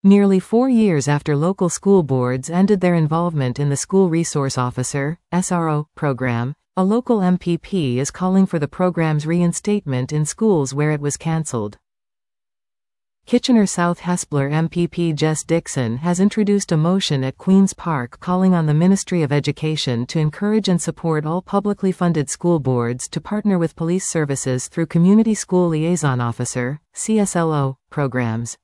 Nearly 4 years after local school boards ended their involvement in the School Resource Officer (SRO) program, a local MPP is calling for the program's reinstatement in schools where it was cancelled. Kitchener South Hespeler MPP Jess Dixon has introduced a motion at Queen's Park calling on the Ministry of Education to encourage and support all publicly funded school boards to partner with police services through Community School Liaison Officer (CSLO) programs.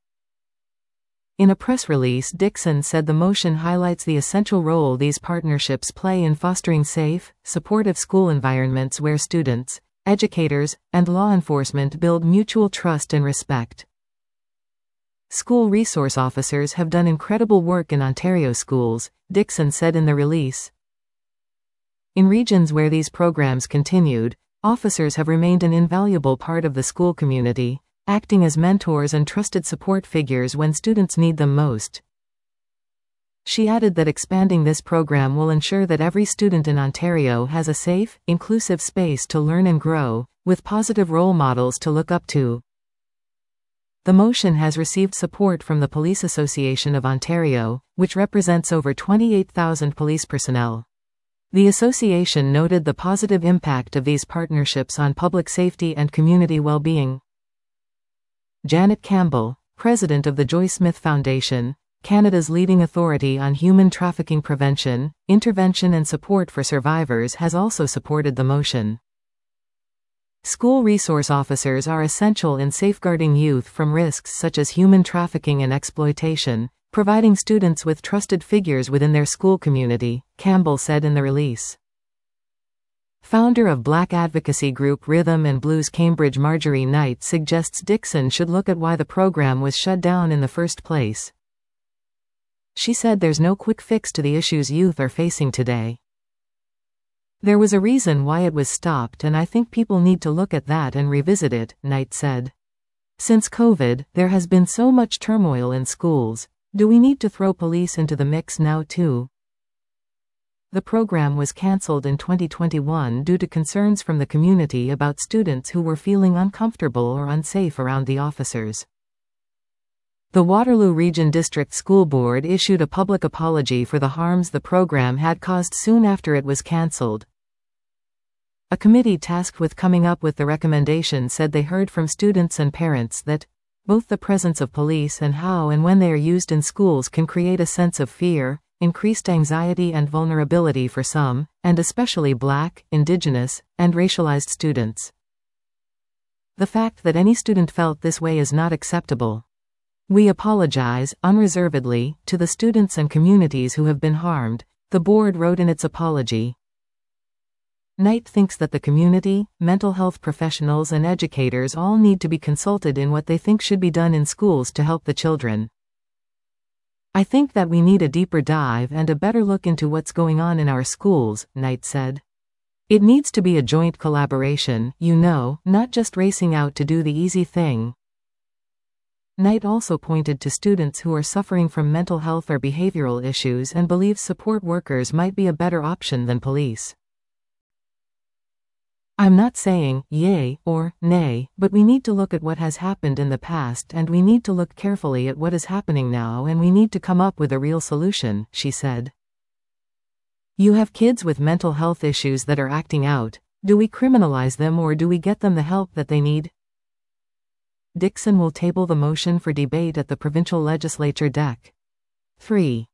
In a press release, Dixon said the motion highlights the essential role these partnerships play in fostering safe, supportive school environments where students, educators, and law enforcement build mutual trust and respect. School resource officers have done incredible work in Ontario schools, Dixon said in the release. In regions where these programs continued, officers have remained an invaluable part of the school community, acting as mentors and trusted support figures when students need them most. She added that expanding this program will ensure that every student in Ontario has a safe, inclusive space to learn and grow, with positive role models to look up to. The motion has received support from the Police Association of Ontario, which represents over 28,000 police personnel. The association noted the positive impact of these partnerships on public safety and community well-being. Janet Campbell, president of the Joyce Smith Foundation, Canada's leading authority on human trafficking prevention, intervention and support for survivors, has also supported the motion. School resource officers are essential in safeguarding youth from risks such as human trafficking and exploitation, providing students with trusted figures within their school community, Campbell said in the release. Founder of Black advocacy group Rhythm and Blues Cambridge Marjorie Knight suggests Dixon should look at why the program was shut down in the first place. She said there's no quick fix to the issues youth are facing today. There was a reason why it was stopped, and I think people need to look at that and revisit it, Knight said. Since COVID, there has been so much turmoil in schools. Do we need to throw police into the mix now too? The program was cancelled in 2021 due to concerns from the community about students who were feeling uncomfortable or unsafe around the officers. The Waterloo Region District School Board issued a public apology for the harms the program had caused soon after it was cancelled. A committee tasked with coming up with the recommendation said they heard from students and parents that both the presence of police and how and when they are used in schools can create a sense of fear, increased anxiety and vulnerability for some, and especially Black, Indigenous, and racialized students. The fact that any student felt this way is not acceptable. We apologize, unreservedly, to the students and communities who have been harmed, the board wrote in its apology. Knight thinks that the community, mental health professionals and educators all need to be consulted in what they think should be done in schools to help the children. I think that we need a deeper dive and a better look into what's going on in our schools, Knight said. It needs to be a joint collaboration, not just racing out to do the easy thing. Knight also pointed to students who are suffering from mental health or behavioral issues and believes support workers might be a better option than police. I'm not saying yay or nay, but we need to look at what has happened in the past and we need to look carefully at what is happening now and we need to come up with a real solution, she said. You have kids with mental health issues that are acting out. Do we criminalize them or do we get them the help that they need? Dixon will table the motion for debate at the provincial legislature Dec. 3.